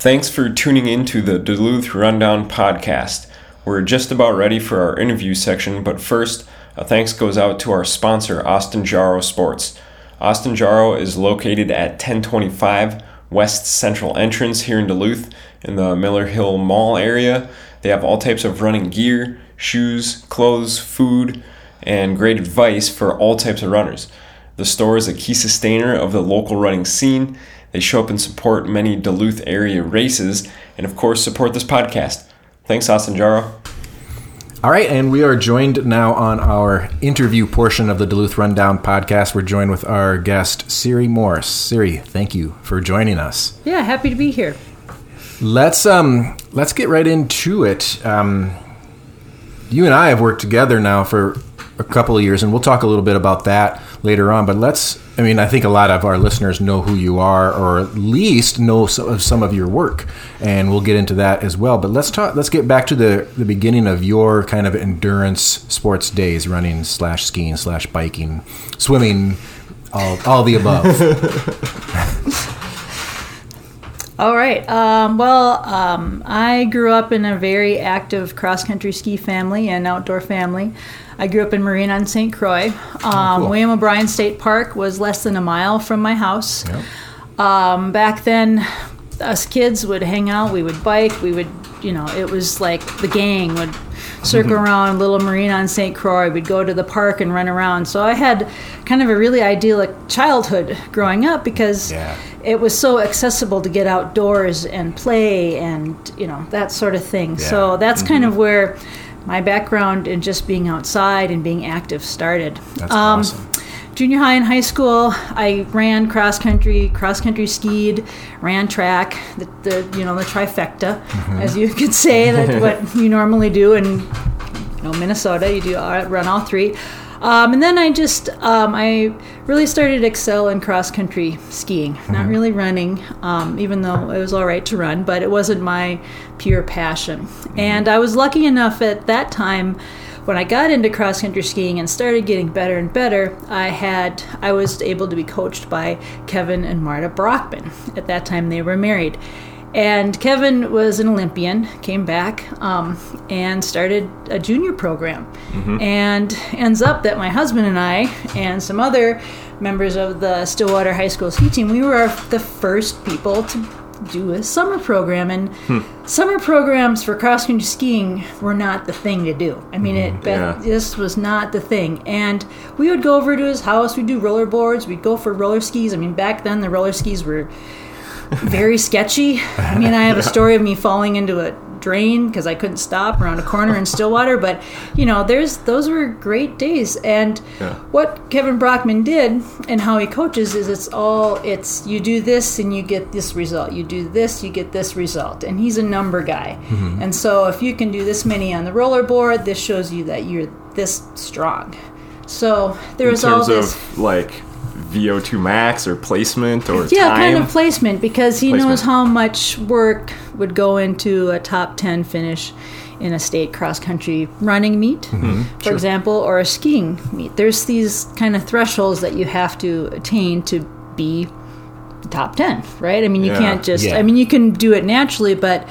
Thanks for tuning in to the Duluth Rundown podcast. We're just about ready for our interview section, but first, a thanks goes out to our sponsor, Austin Jaro Sports. Austin Jaro is located at 1025 West Central Entrance here in Duluth in the Miller Hill Mall area. They have all types of running gear, shoes, clothes, food, and great advice for all types of runners. The store is a key sustainer of the local running scene. They show up and support many Duluth area races and, of course, support this podcast. Thanks, Austin Jaro. All right, and we are joined now on our interview portion of the Duluth Rundown podcast. We're joined with our guest, Siri Morse. Siri, thank you for joining us. Yeah, happy to be here. Let's get right into it. You and I have worked together now for a couple of years, and we'll talk a little bit about that later on. But I think a lot of our listeners know who you are, or at least know some of your work, and we'll get into that as well. But let's get back to the beginning of your kind of endurance sports days, running / skiing / biking, swimming, all the above. All right. I grew up in a very active cross-country ski family and outdoor family. I grew up in Marine on St. Croix. Cool. William O'Brien State Park was less than a mile from my house. Yep. Back then, us kids would hang out. We would bike. It was like the gang would circle around Little Marine on St. Croix. We'd go to the park and run around. So I had kind of a really idyllic childhood growing up because it was so accessible to get outdoors and play and, that sort of thing. Yeah. So that's kind of where my background in just being outside and being active started. That's awesome. Junior high and high school, I ran cross country skied, ran track, the trifecta, as you could say, that's what you normally do in Minnesota. You do run all three. And then I really started to excel in cross country skiing, not really running, even though it was all right to run, but it wasn't my pure passion. And I was lucky enough at that time, when I got into cross country skiing and started getting better and better, I was able to be coached by Kevin and Marta Brockman. At that time, they were married. And Kevin was an Olympian, came back and started a junior program. And ends up that my husband and I and some other members of the Stillwater High School ski team, we were the first people to do a summer program. And summer programs for cross-country skiing were not the thing to do. I mean, this was not the thing. And we would go over to his house, we'd do roller boards, we'd go for roller skis. I mean, back then the roller skis were very sketchy. I mean, I have a story of me falling into a drain because I couldn't stop around a corner in Stillwater. But, those were great days. And what Kevin Brockman did and how he coaches is it's you do this and you get this result. You do this, you get this result. And he's a number guy. And so if you can do this many on the roller board, this shows you that you're this strong. So there's all this... In terms of, like, VO2 max or placement or time? Yeah, kind of placement, because he knows how much work would go into a top 10 finish in a state cross-country running meet, for example, or a skiing meet. There's these kind of thresholds that you have to attain to be top 10, right? I mean, you can't just... I mean, you can do it naturally, but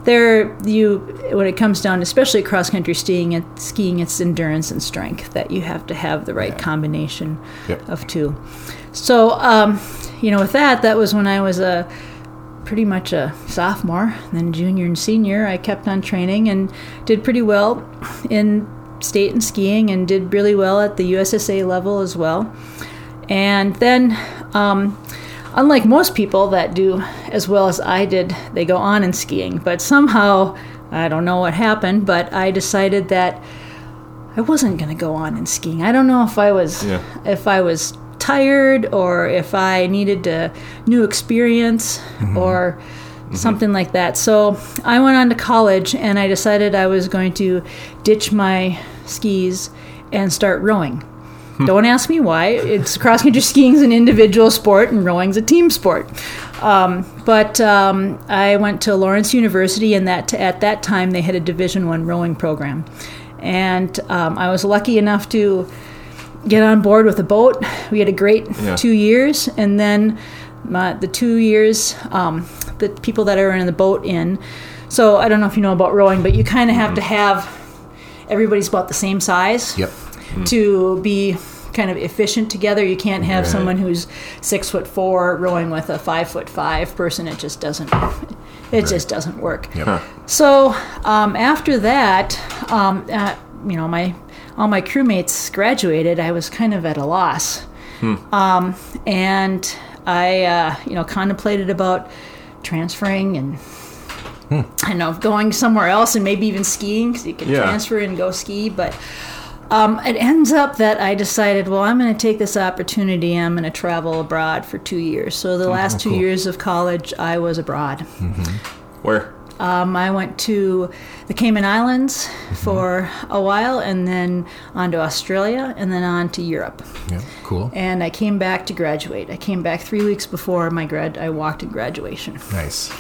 when it comes down, especially cross-country skiing, it's endurance and strength that you have to have the right combination of two. So, with that was when I was pretty much a sophomore, then junior and senior. I kept on training and did pretty well in state and skiing and did really well at the USSA level as well. And then... unlike most people that do as well as I did, they go on in skiing. But somehow, I don't know what happened, but I decided that I wasn't going to go on in skiing. I don't know if I was tired or if I needed a new experience or something like that. So I went on to college and I decided I was going to ditch my skis and start rowing. Don't ask me why. It's cross-country skiing is an individual sport and rowing's a team sport. But I went to Lawrence University, and at that time they had a Division I rowing program. And I was lucky enough to get on board with a boat. We had a great 2 years, and then the 2 years the people that are in the boat in. So I don't know if you know about rowing, but you kind of have to have everybody's about the same size Yep. to be kind of efficient together. You can't have someone who's 6'4" rowing with a 5'5" person. It just doesn't. It just doesn't work. Yep. Huh. So after that, you know, all my crewmates graduated. I was kind of at a loss, and I you know, contemplated about transferring and I know going somewhere else and maybe even skiing, because you can transfer and go ski. But it ends up that I decided, well, I'm going to take this opportunity. I'm going to travel abroad for 2 years. So the last 2 years of college, I was abroad. Where? I went to the Cayman Islands for a while, and then on to Australia, and then on to Europe. Yeah, cool. And I came back to graduate. I came back 3 weeks before I walked in graduation. Nice.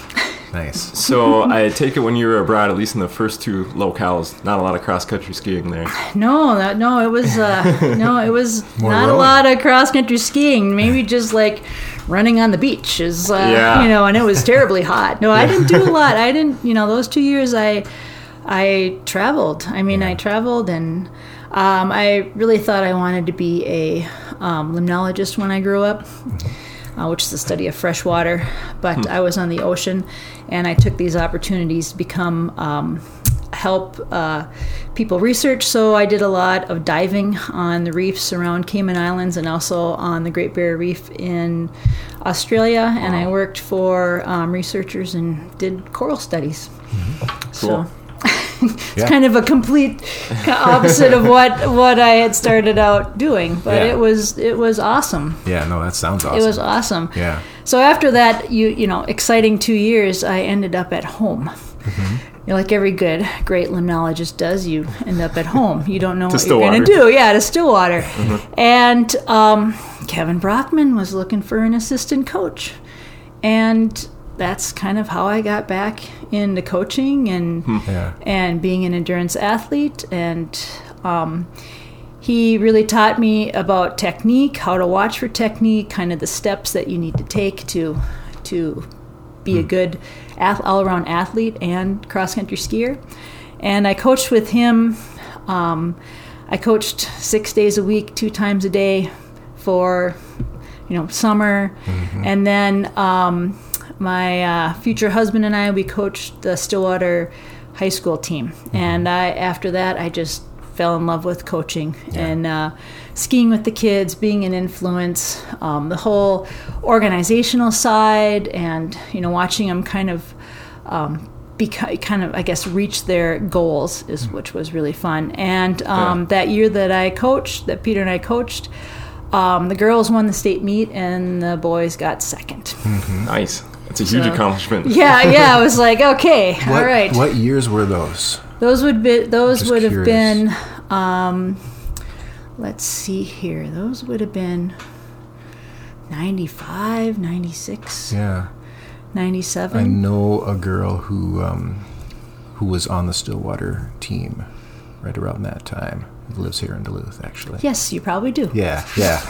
So I take it when you were abroad, at least in the first 2 locales, not a lot of cross-country skiing there. No, it was it was More not rowing. a lot of cross-country skiing. Maybe just like running on the beach is, you know, and it was terribly hot. No, I didn't do a lot. I didn't, you know, those 2 years I traveled. I mean, I traveled, and I really thought I wanted to be a limnologist when I grew up, which is the study of fresh water. But I was on the ocean, and I took these opportunities to become help people research. So I did a lot of diving on the reefs around Cayman Islands and also on the Great Barrier Reef in Australia. And I worked for researchers and did coral studies. So it's kind of a complete opposite of what I had started out doing, but it was awesome. Yeah, no, that sounds awesome. It was awesome. Yeah. So after that, you know, exciting 2 years, I ended up at home. You know, like every great limnologist does, you end up at home. You don't know what you're going to do. Yeah, to Stillwater. And Kevin Brockman was looking for an assistant coach. And that's kind of how I got back into coaching and being an endurance athlete. And he really taught me about technique, how to watch for technique, kind of the steps that you need to take to be a good all-around athlete and cross-country skier. And I coached with him. I coached 6 days a week, 2 times a day for, you know, summer. And then my future husband and I, we coached the Stillwater high school team. And after that, I just fell in love with coaching and skiing with the kids, being an influence, the whole organizational side, and, you know, watching them kind of I guess reach their goals, which was really fun. And that year that Peter and I coached, the girls won the state meet and the boys got second. Nice. That's a huge accomplishment. Yeah. I was like, okay, all right. What years were those? Those would have been, let's see here. Those would have been 95, 96. Yeah. 97. I know a girl who was on the Stillwater team right around that time. Who lives here in Duluth, actually. Yes, you probably do. Yeah. Yeah.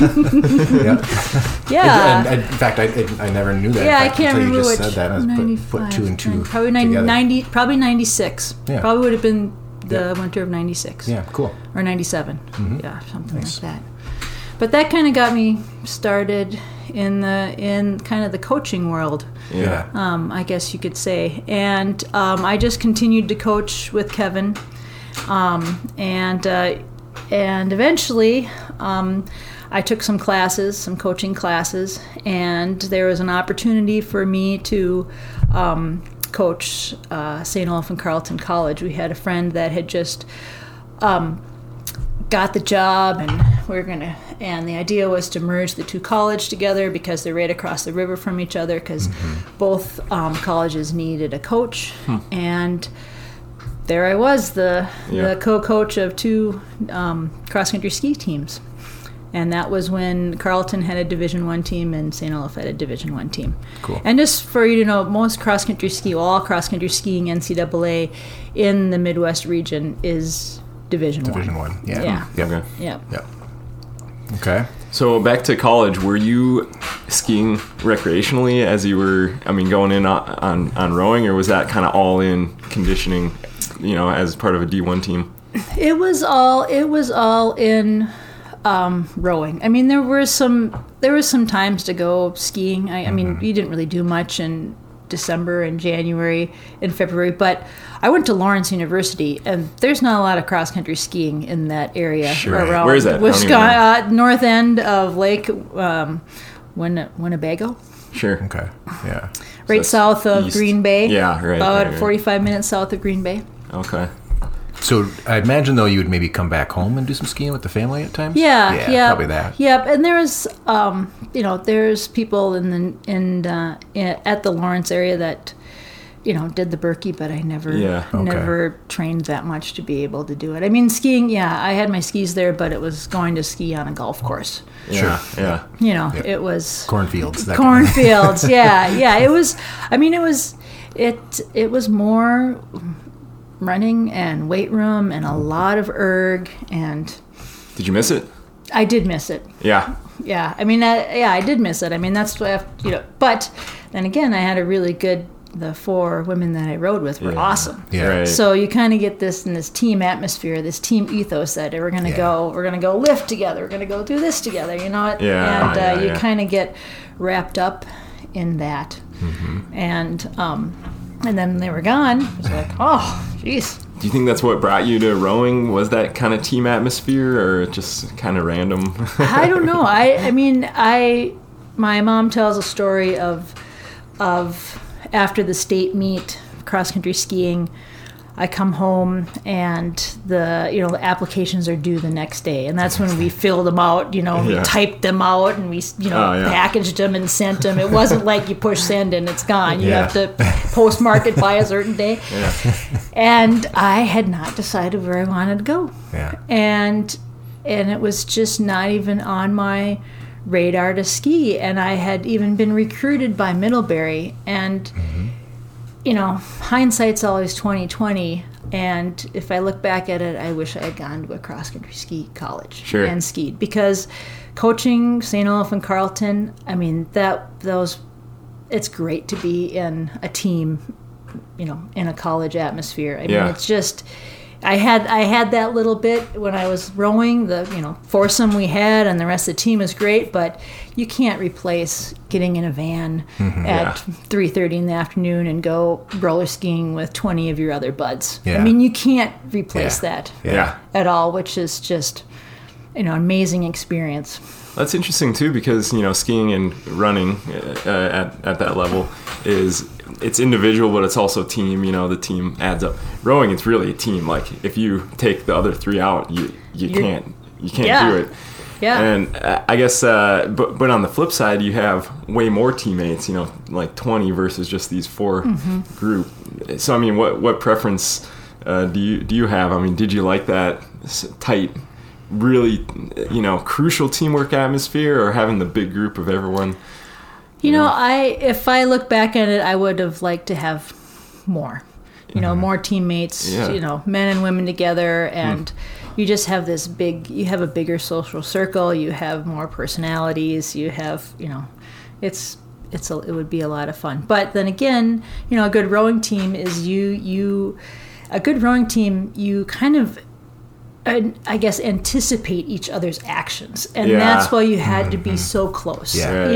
And in fact, I never knew that. Yeah, I can't remember you which. Just said that. I put 2 and 2 probably together. Probably 96. Yeah. Probably would have been the winter of 96. Yeah, cool. Or 97. Yeah, something like that. But that kind of got me started in kind of the coaching world. Yeah. I guess you could say. And I just continued to coach with Kevin. And eventually, I took some coaching classes, and there was an opportunity for me to coach St. Olaf and Carleton College. We had a friend that had just got the job, and and the idea was to merge the 2 colleges together because they're right across the river from each other, because both colleges needed a coach. And there I was, the co-coach of 2 cross-country ski teams. And that was when Carleton had a Division I team and St. Olaf had a Division I team. Cool. And just for you to know, most cross-country all cross-country skiing NCAA in the Midwest region is Division I. Division I. Yeah. Yeah. Yep. Okay. Yeah. Yep. Okay. So back to college, were you skiing recreationally as you were, going in on rowing, or was that kind of all in conditioning, as part of a D1 team? It was all in rowing. I mean, there were some times to go skiing. I mean, you didn't really do much in December and January and February, but I went to Lawrence University, and there's not a lot of cross country skiing in that area. Sure. Around Where is that? North end of Lake Winnebago. Sure. Okay. Yeah. Right south of east. Green Bay. Yeah, right. About right. 45 minutes south of Green Bay. Okay. So I imagine, though, you would maybe come back home and do some skiing with the family at times? Yeah, probably that. Yep, and there's, there's people at the Lawrence area that, did the Berkey, but I never trained that much to be able to do it. I mean, skiing, I had my skis there, but it was going to ski on a golf course. Yeah, sure. Yeah. It was cornfields. Cornfields, yeah. It was. I mean, it was more running and weight room and a lot of erg. And did you miss it? I did miss it. Yeah. Yeah. I mean, I did miss it. I mean, that's what But then again, I had a really good. The 4 women that I rode with were awesome. Yeah. Right. So you kind of get this in this team atmosphere, this team ethos that we're gonna go lift together, we're gonna go do this together, and you kind of get wrapped up in that. Mm-hmm. And then they were gone. It's like, oh, jeez. Do you think that's what brought you to rowing? Was that kind of team atmosphere, or just kind of random? I don't know. My mom tells a story of after the state meet, cross country skiing, I come home and the applications are due the next day, and that's when we filled them out. We typed them out and we packaged them and sent them. It wasn't like you push send and it's gone. You have to postmark it by a certain day. Yeah. And I had not decided where I wanted to go. Yeah. And it was just not even on my radar to ski, and I had even been recruited by Middlebury, and hindsight's always 20/20, and if I look back at it, I wish I had gone to a cross-country ski college and skied, because coaching St. Olaf and Carleton, I mean, it's great to be in a team, in a college atmosphere. I mean, it's just I had that little bit when I was rowing, the foursome we had, and the rest of the team was great, but you can't replace getting in a van at 3:30 in the afternoon and go roller skiing with 20 of your other buds. Yeah. I mean, you can't replace that at all, which is just an amazing experience. That's interesting too, because skiing and running at that level it's individual, but it's also team. The team adds up. Rowing, it's really a team. Like if you take the other 3 out, you can't do it. Yeah. And I guess, but on the flip side, you have way more teammates. Like 20 versus just these 4 group. So I mean, what preference do you have? I mean, did you like that tight, really crucial teamwork atmosphere, or having the big group of everyone? If I look back at it, I would have liked to have more, more teammates, men and women together, and you just have you have a bigger social circle, you have more personalities, you have, it would be a lot of fun. But then again, a good rowing team is you kind of, I guess, anticipate each other's actions, and that's why you had to be so close.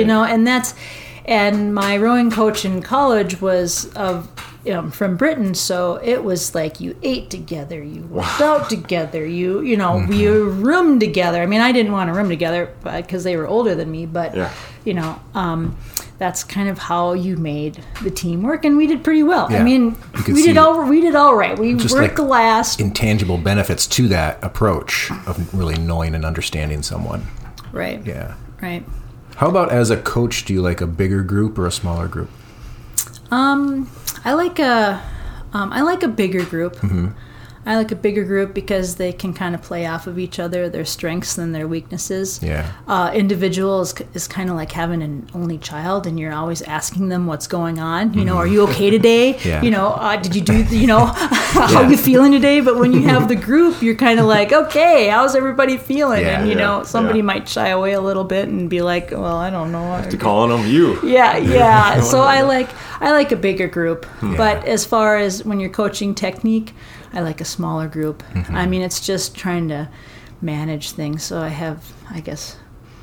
And my rowing coach in college was from Britain, so it was like you ate together, you worked out together, we roomed together. I mean, I didn't want to room together because they were older than me, but that's kind of how you made the team work, and we did pretty well. I mean, we did all right. We worked the last. Intangible benefits to that approach of really knowing and understanding someone. Right. Yeah. Right. How about as a coach? Do you like a bigger group or a smaller group? I like a bigger group. I like a bigger group because they can kind of play off of each other, their strengths and their weaknesses. Yeah. Individual is kind of like having an only child, and you're always asking them what's going on. You know, are you okay today? Yeah. You know, did you do, you know, how are you feeling today? But when you have the group, you're kind of like, okay, how's everybody feeling? Yeah, and, you yeah, know, somebody yeah. might shy away a little bit and be like, well, I don't know. To calling them you. Yeah. So I like a bigger group. Yeah. But as far as when you're coaching technique, I like a smaller group. I mean, it's just trying to manage things. So I guess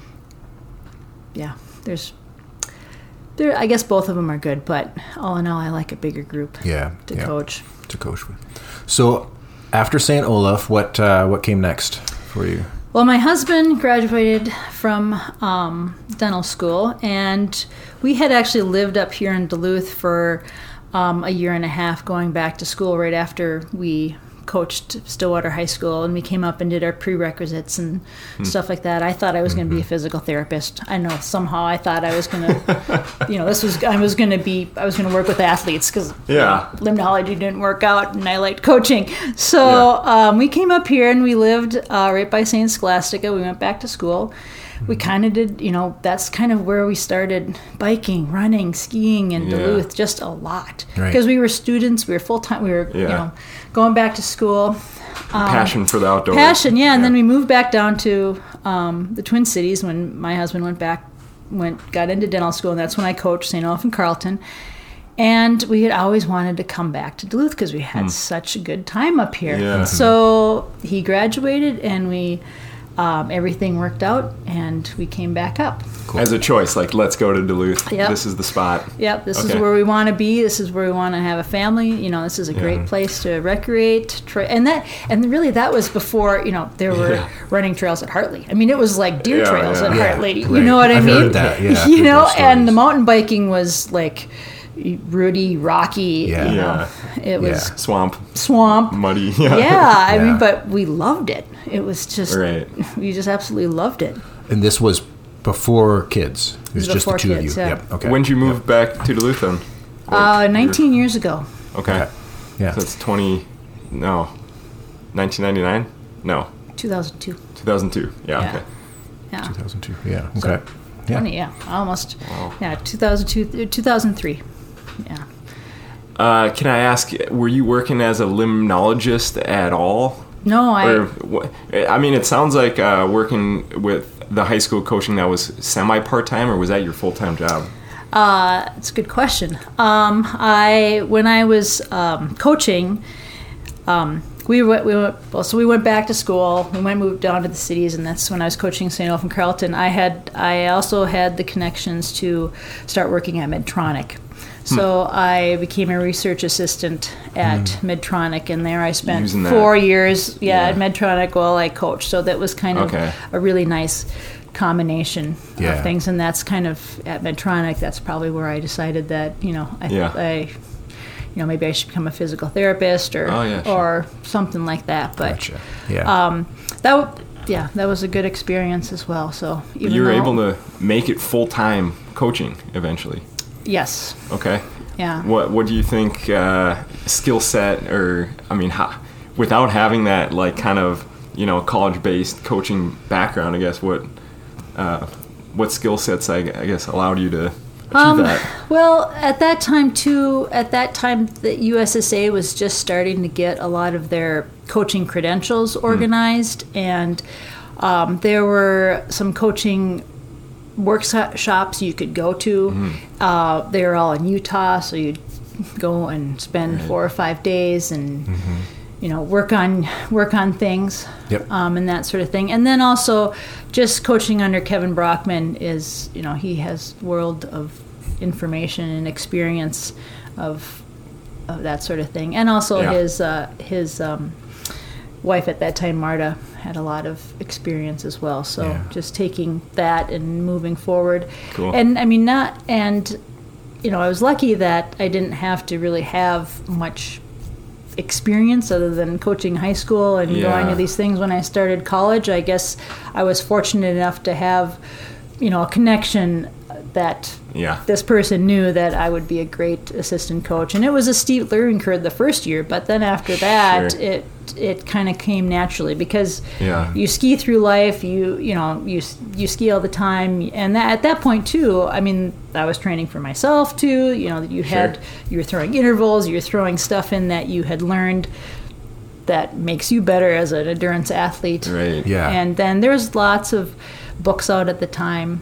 I guess both of them are good, but all in all, I like a bigger group Yeah. to yeah. coach. To coach with. So after St. Olaf, what came next for you? Well, my husband graduated from dental school, and we had actually lived up here in Duluth for a year and a half, going back to school right after we coached Stillwater High School, and we came up and did our prerequisites and stuff like that. I thought I was going to be a physical therapist. I know somehow I thought I was going to, you know, I was going to work with athletes because limnology didn't work out, and I liked coaching. So we came up here and we lived right by St. Scholastica. We went back to school. We kind of did, you know, that's kind of where we started biking, running, skiing in Duluth, just a lot. Because we were students, we were full-time, we were, you know, going back to school. Passion for the outdoors. Passion, and then we moved back down to the Twin Cities when my husband got into dental school, and that's when I coached St. Olaf and Carleton. And we had always wanted to come back to Duluth because we had such a good time up here. Yeah. So he graduated, and we... everything worked out, and we came back up. Cool. As a choice, like, let's go to Duluth. Yep. This is the spot. Yep, this is where we want to be. This is where we want to have a family. You know, this is a great place to recreate. And really, that was before, you know, there were running trails at Hartley. I mean, it was like deer trails at Hartley. You know what I mean? Heard that, yeah. You know, and the mountain biking was like rooty, rocky. Yeah. You know, it was swamp, muddy. I mean, but we loved it. It was just, we just absolutely loved it. And this was before kids. It was just the two kids, of you. yeah. Yep. Okay. When did you move back to Duluth then? 19 years ago. Okay. Yeah. So it's 1999? No. 2002. 2002. Yeah. Okay. Yeah. 2002. Yeah. So, Okay. 20, almost. Wow. Yeah, 2002, 2003. Yeah. Can I ask, were you working as a limnologist at all? No, I mean, it sounds like working with the high school coaching, that was semi-part-time, or was that your full-time job? It's a good question. When I was coaching, we went back to school. We moved down to the cities, and that's when I was coaching St. Olaf and Carleton. I also had the connections to start working at Medtronic. So I became a research assistant at Medtronic, and there I spent 4 years at Medtronic while I coached. So that was kind of a really nice combination of things, and that's kind of at Medtronic. That's probably where I decided that maybe I should become a physical therapist or something like that. But that was a good experience as well. So you were able to make it full-time coaching eventually. Yes. Okay. Yeah. What do you think skill set, or I mean, without having that like kind of college-based coaching background, I guess what skill sets I guess allowed you to achieve that? Well, at that time the USSA was just starting to get a lot of their coaching credentials organized, and there were some coaching workshops you could go to. They were all in Utah, so you'd go and spend 4 or 5 days and work on things, and that sort of thing. And then also just coaching under Kevin Brockman is, he has world of information and experience of that sort of thing. And also his wife at that time, Marta, had a lot of experience as well. So just taking that and moving forward. Cool. And I mean, I was lucky that I didn't have to really have much experience other than coaching high school and going to these things when I started college. I guess I was fortunate enough to have a connection that Yeah. this person knew that I would be a great assistant coach. And it was a steep learning curve the first year, but then after that, Sure. it kind of came naturally because Yeah. you ski through life, you ski all the time, and at that point too, I mean, I was training for myself too. You were throwing intervals, you were throwing stuff in that you had learned that makes you better as an endurance athlete. Right. Yeah. And then there's lots of books out at the time.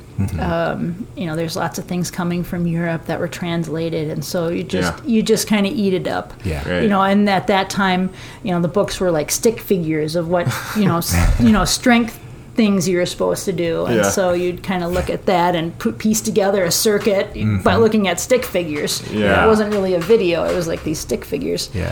There's lots of things coming from Europe that were translated, and so you just kind of eat it up. Yeah. Right. And at that time, the books were like stick figures of what strength things you were supposed to do, and Yeah. so you'd kind of look at that and piece together a circuit by looking at stick figures. Yeah. It wasn't really a video; it was like these stick figures. Yeah.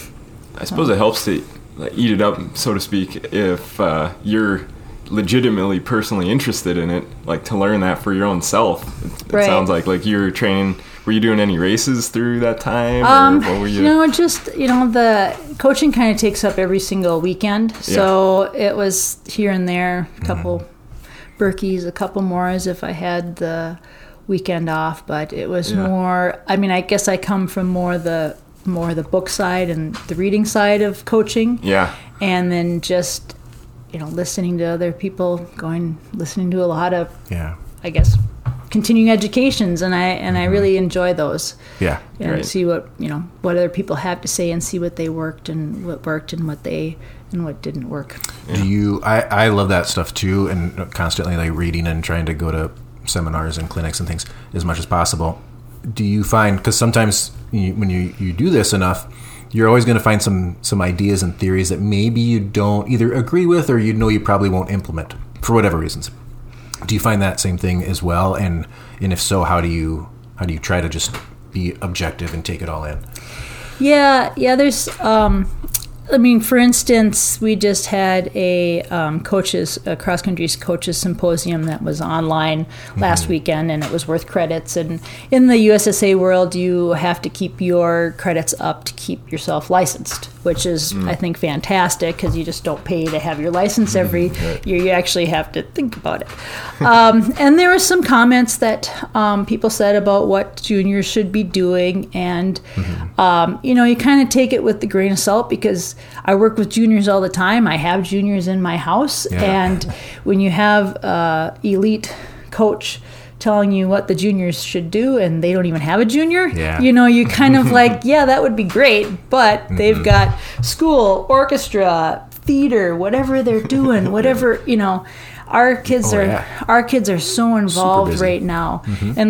I suppose it helps to like, eat it up, so to speak, if you're legitimately personally interested in it, like to learn that for your own self. It Right. sounds like you're training. Were you doing any races through that time? Or what were you? The coaching kind of takes up every single weekend. So it was here and there, a couple Berkeys, a couple more as if I had the weekend off, but it was more, I mean, I guess I come from more the book side and the reading side of coaching. Yeah. And then just, listening to other people, listening to a lot of, Yeah. I guess, continuing educations, and I really enjoy those. Yeah. And Right. see what other people have to say and see what they worked and what what didn't work. Do you? I love that stuff too, and constantly like reading and trying to go to seminars and clinics and things as much as possible. Do you find, because sometimes when you do this enough, you're always going to find some ideas and theories that maybe you don't either agree with or you probably won't implement for whatever reasons. Do you find that same thing as well? And if so, how do you try to just be objective and take it all in? Yeah. There's, for instance, we just had a cross-country coaches symposium that was online last weekend, and it was worth credits. And in the USSA world, you have to keep your credits up to keep yourself licensed, which is, I think, fantastic because you just don't pay to have your license every year. You actually have to think about it. And there were some comments that people said about what juniors should be doing, and you kind of take it with the grain of salt because I work with juniors all the time. I have juniors in my house, and when you have elite coach telling you what the juniors should do and they don't even have a junior, you kind of like, that would be great, but they've got school, orchestra, theater, whatever they're doing, whatever, our kids are so involved right now.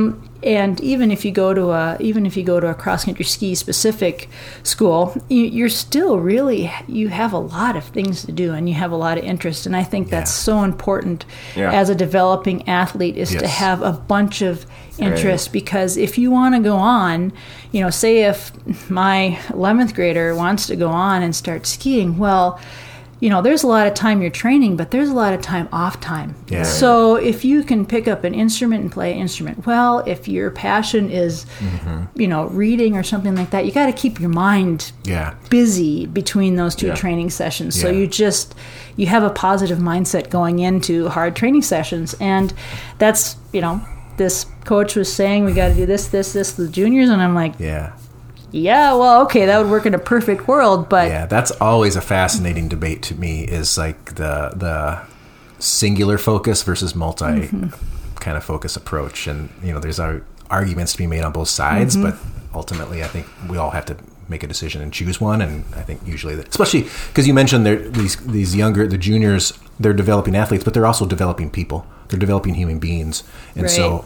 And even if you go to a cross-country ski specific school, you're still really, you have a lot of things to do and you have a lot of interest. And I think that's so important as a developing athlete is to have a bunch of interest, because if you want to go on, say if my 11th grader wants to go on and start skiing, well, there's a lot of time you're training, but there's a lot of time off time. Yeah. So if you can pick up an instrument and play an instrument well, if your passion is, reading or something like that, you got to keep your mind busy between those two training sessions. So you have a positive mindset going into hard training sessions. And that's, this coach was saying, we got to do this, to the juniors. And I'm like, well, okay, that would work in a perfect world, but that's always a fascinating debate to me, is like the singular focus versus multi kind of focus approach. And there's arguments to be made on both sides, but ultimately I think we all have to make a decision and choose one. And I think usually especially because you mentioned these younger, the juniors, they're developing athletes, but they're also developing people, they're developing human beings. And so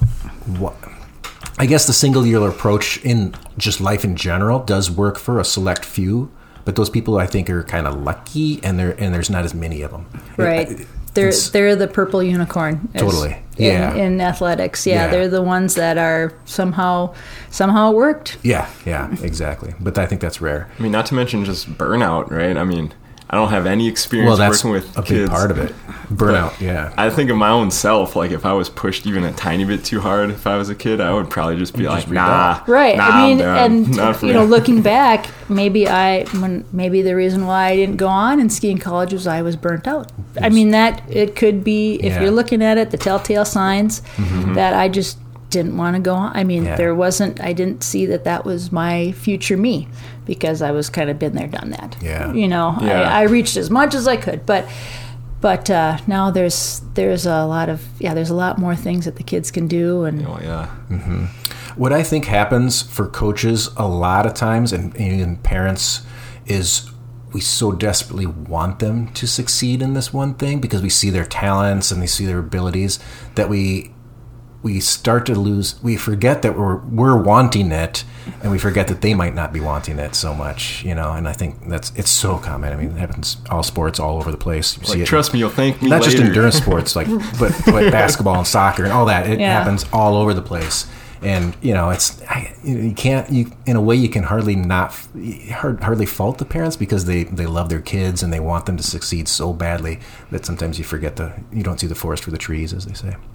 I guess the singular approach in just life in general does work for a select few, but those people I think are kind of lucky, and there's not as many of them. Right. They're the purple unicorn. Totally. In athletics. They're the ones that are somehow it worked. Yeah, exactly. But I think that's rare. I mean, not to mention just burnout, right? I mean, I don't have any experience that's working with a big kids. part of it. Burnout, yeah. I think of my own self, like if I was pushed even a tiny bit too hard if I was a kid, I would probably just be like, nah. Right. Nah, I mean, I'm done. Not for and me. looking back, maybe the reason why I didn't go on in skiing college was I was burnt out. I mean, that it could be, if you're looking at it, the telltale signs that I just didn't want to go on. I mean, I didn't see that was my future me, because I was kind of been there, done that. Yeah. I reached as much as I could, but now there's a lot more things that the kids can do, and What I think happens for coaches a lot of times, and even parents, is we so desperately want them to succeed in this one thing because we see their talents and we see their abilities, that we start to lose. We forget that we're wanting it, and we forget that they might not be wanting it so much, And I think it's so common. I mean, it happens all sports, all over the place. You see it. Trust me, you'll thank me Not later. just endurance sports, but basketball and soccer and all that. It happens all over the place, and you can't. In a way, you can hardly fault the parents, because they love their kids and they want them to succeed so badly that sometimes you forget you don't see the forest for the trees, as they say.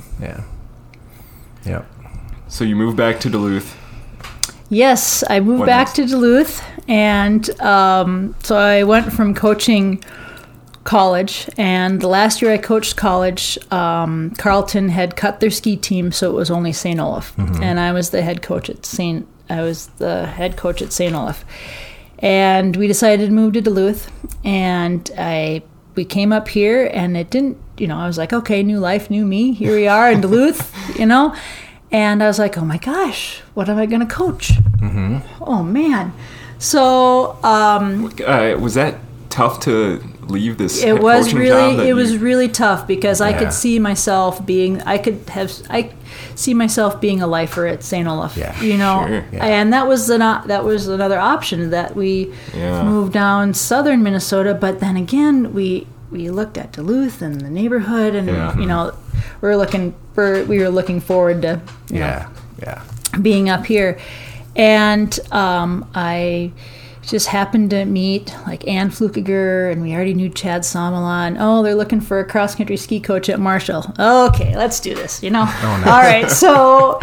Yeah. So you moved back to Duluth. Yes, I moved back to Duluth, and so I went from coaching college, and the last year I coached college, Carleton had cut their ski team, so it was only St. Olaf, and I was the head coach at St. Olaf, and we decided to move to Duluth, and we came up here, and it didn't. I was like, okay, new life, new me. Here we are in Duluth, And I was like, oh my gosh, what am I going to coach? Oh man. So was that tough to leave this? It was coaching really job it was really tough, because I could see myself being see myself being a lifer at St. Olaf. Yeah. Sure. And that was another option, that we moved down southern Minnesota, but then again we looked at Duluth and the neighborhood, and we were looking forward to being up here, and I just happened to meet like Ann Flukiger, and we already knew Chad Somalan. Oh, they're looking for a cross country ski coach at Marshall. Okay, let's do this. Oh, nice. All right, so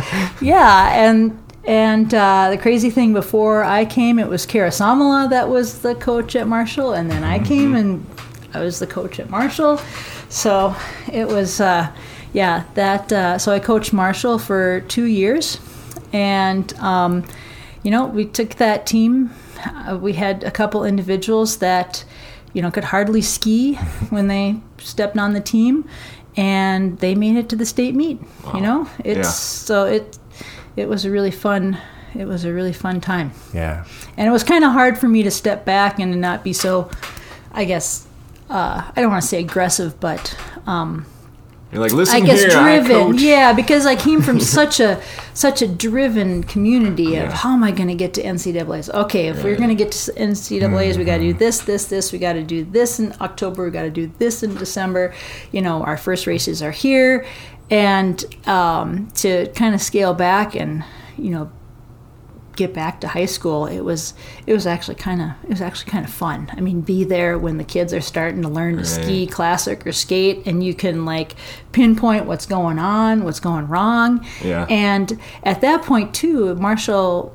and the crazy thing, before I came, it was Kara Samala that was the coach at Marshall, and then I came and I was the coach at Marshall. So it was, so I coached Marshall for 2 years. And, we took that team. We had a couple individuals that, could hardly ski when they stepped on the team. And they made it to the state meet. Wow. So it was a really fun time. Yeah. And it was kind of hard for me to step back and not be so, I guess, I don't want to say aggressive, but you're like, listen, I guess here, driven. coach. Yeah, because I came from such a driven community of how am I going to get to NCAAs? Okay, if we're going to get to NCAAs, we got to do this. We got to do this in October. We got to do this in December. Our first races are here, and to kind of scale back and get back to high school, it was actually kind of fun. I mean, be there when the kids are starting to learn to ski classic or skate, and you can like pinpoint what's going on, what's going wrong. Yeah. And at that point too, Marshall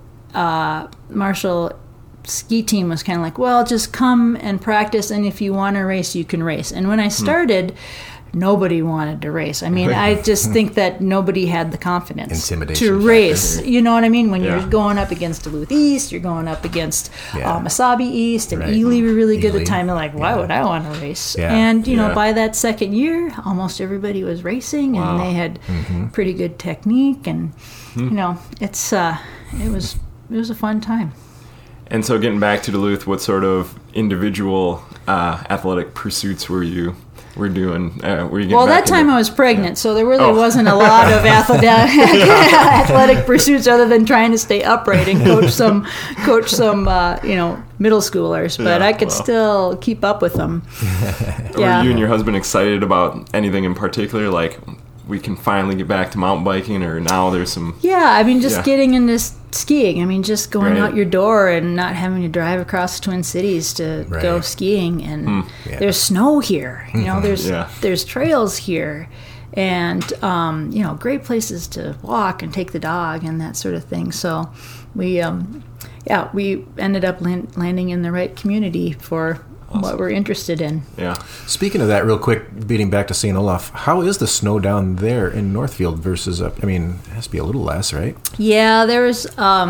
ski team was kind of like, well, just come and practice, and if you want to race, you can race. And when I started, nobody wanted to race. I mean, I just think that nobody had the confidence to race. You know what I mean? When you're going up against Duluth East, you're going up against Mesabi East, and Ely were really good at the time. They're like, why would I want to race? Yeah. And, by that second year, almost everybody was racing, and they had pretty good technique. And, it was a fun time. And so getting back to Duluth, what sort of individual athletic pursuits were you doing? That time I was pregnant, so there really wasn't a lot of athletic pursuits other than trying to stay upright and coach some middle schoolers. But I could still keep up with them. Were you and your husband excited about anything in particular, like we can finally get back to mountain biking, or now there's some... Yeah, I mean, just getting into skiing. I mean, just going out your door and not having to drive across the Twin Cities to go skiing. And there's snow here. You know, there's trails here. And, you know, great places to walk and take the dog and that sort of thing. So we ended up landing in the right community for what we're interested in. Yeah. Speaking of that, real quick, beating back to St. Olaf, how is the snow down there in Northfield versus up? I mean, it has to be a little less, right? Yeah, there was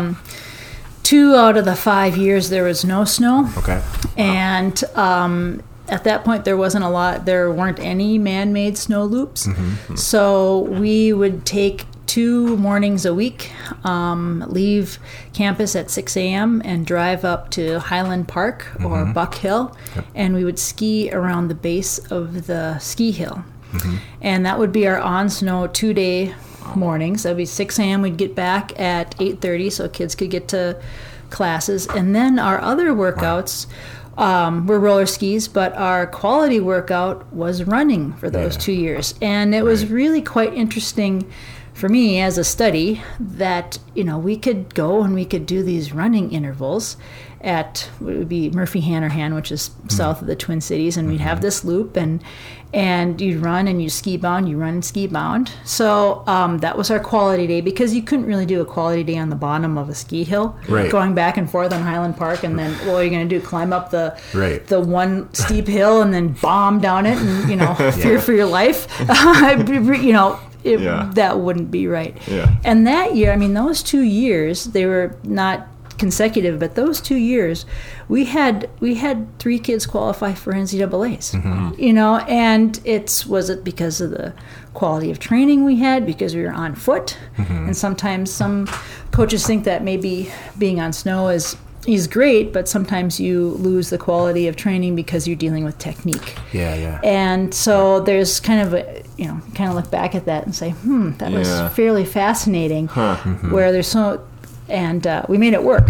2 out of the 5 years there was no snow. Okay. And at that point there weren't any man-made snow loops. Mm-hmm. So we would take 2 mornings a week, leave campus at 6 a.m. and drive up to Highland Park or Buck Hill, and we would ski around the base of the ski hill. Mm-hmm. And that would be our on-snow 2-day mornings. That would be 6 a.m. We'd get back at 8:30 so kids could get to classes. And then our other workouts were roller skis, but our quality workout was running for those 2 years. And it was really quite interesting for me as a study that, you know, we could go and we could do these running intervals at what would be Murphy Hannerhan, which is south of the Twin Cities, and we'd have this loop and you'd run and you ski bound, you run and ski bound. So that was our quality day, because you couldn't really do a quality day on the bottom of a ski hill, going back and forth on Highland Park, and then what are you going to do? Climb up the one steep hill and then bomb down it and, you know, fear for your life. You know, that wouldn't be right. Yeah. And that year, I mean, those 2 years, they were not consecutive, but those 2 years, we had 3 kids qualify for NCAAs. Mm-hmm. You know, and was it because of the quality of training we had, because we were on foot? Mm-hmm. And sometimes some coaches think that maybe being on snow is great, but sometimes you lose the quality of training because you're dealing with technique. Yeah. And so there's kind of kind of look back at that and say, that was fairly fascinating. Huh. Mm-hmm. Where there's and we made it work.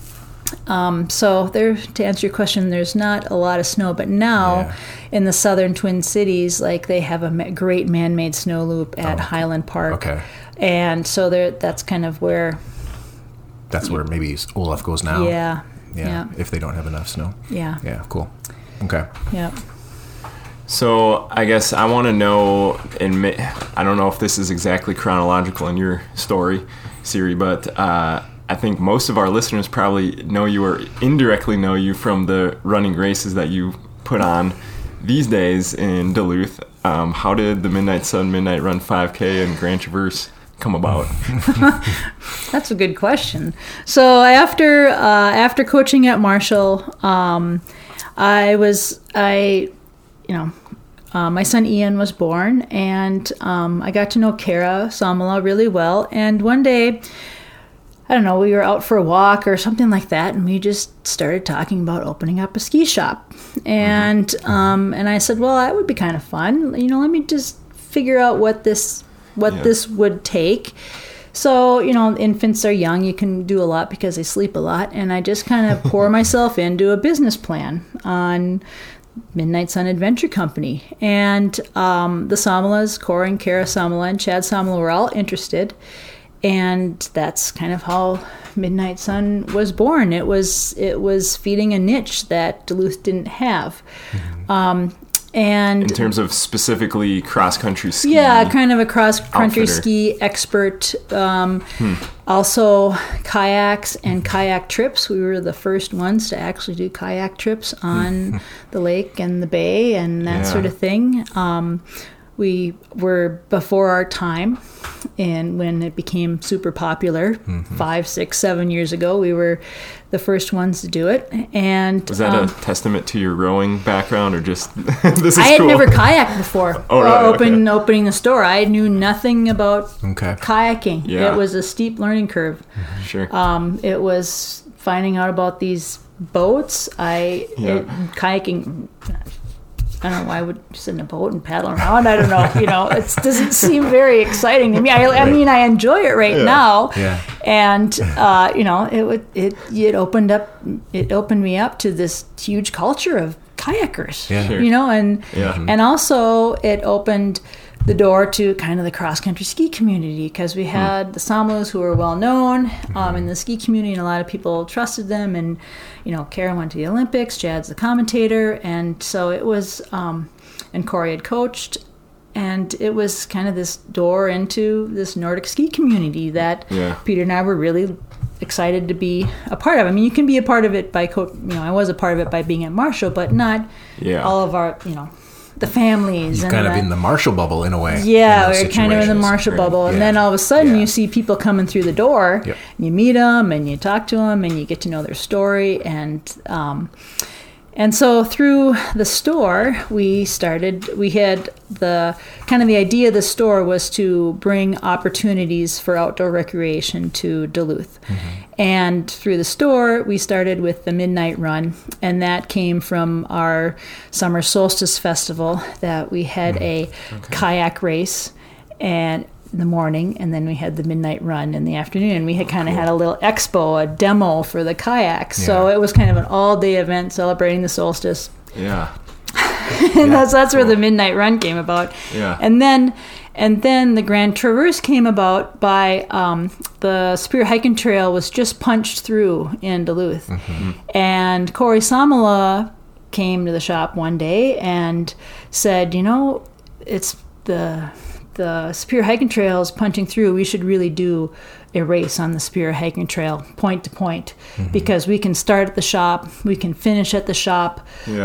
So there, to answer your question, there's not a lot of snow, but now in the southern Twin Cities, like, they have a great man-made snow loop at Highland Park. Okay. And so that's kind of where. That's where maybe Olaf goes now. Yeah. If they don't have enough snow. Yeah. Yeah, cool. Okay. Yeah. So I guess I want to know, and I don't know if this is exactly chronological in your story, Siri, but I think most of our listeners probably know you or indirectly know you from the running races that you put on these days in Duluth. How did the Midnight Sun Midnight Run 5K and Grand Traverse come about? That's a good question. So after coaching at Marshall, my son Ian was born, and I got to know Kara Samala really well. And one day, I don't know, we were out for a walk or something like that, and we just started talking about opening up a ski shop. And and I said, well, that would be kind of fun. You know, let me just figure out what this would take. So, you know, infants are young. You can do a lot because they sleep a lot. And I just kind of pour myself into a business plan on Midnight Sun Adventure Company. And the Samalas, Cora and Kara Samala and Chad Samala, were all interested. And that's kind of how Midnight Sun was born. It was feeding a niche that Duluth didn't have. Mm-hmm. And in terms of specifically cross-country ski? Yeah, kind of a cross-country ski expert. Also kayaks and kayak trips. We were the first ones to actually do kayak trips on the lake and the bay and that sort of thing. We were before our time, and when it became super popular 5, 6, 7 years ago, we were the first ones to do it. And was that a testament to your rowing background, or just this is I had cool? never kayaked before. Opening the store, I knew nothing about kayaking. Yeah. It was a steep learning curve. Sure. It was finding out about these boats. Kayaking. I don't know why I would sit in a boat and paddle around. I don't know. You know, it doesn't seem very exciting to me. I mean, I enjoy it now. Yeah. And you know, it opened me up to this huge culture of kayakers. Yeah. Sure. You know, and also it opened the door to kind of the cross-country ski community, because we had the Samoas who were well known in the ski community, and a lot of people trusted them. And Kara went to the Olympics, Chad's the commentator, and so it was, and Corey had coached, and it was kind of this door into this Nordic ski community that Peter and I were really excited to be a part of. I mean, you can be a part of it by I was a part of it by being at Marshall, but not all of our the families. You're kind of in the Marshall bubble in a way. Yeah, we're kind of in the Marshall bubble. And then all of a sudden you see people coming through the door, and you meet them and you talk to them and you get to know their story. And so through the store, we had the idea of the store was to bring opportunities for outdoor recreation to Duluth. And through the store, we started with the Midnight Run, and that came from our Summer Solstice Festival, that we had a kayak race and in the morning, and then we had the Midnight Run in the afternoon. We had kind of had a little expo, a demo for the kayaks. So it was kind of an all-day event celebrating the solstice. Yeah. And that's where the Midnight Run came about. Yeah. And then the Grand Traverse came about by the Superior Hiking Trail was just punched through in Duluth. And Corey Samala came to the shop one day and said, it's the Superior Hiking Trail is punching through. We should really do a race on the Superior Hiking Trail, point to point, because we can start at the shop, we can finish at the shop.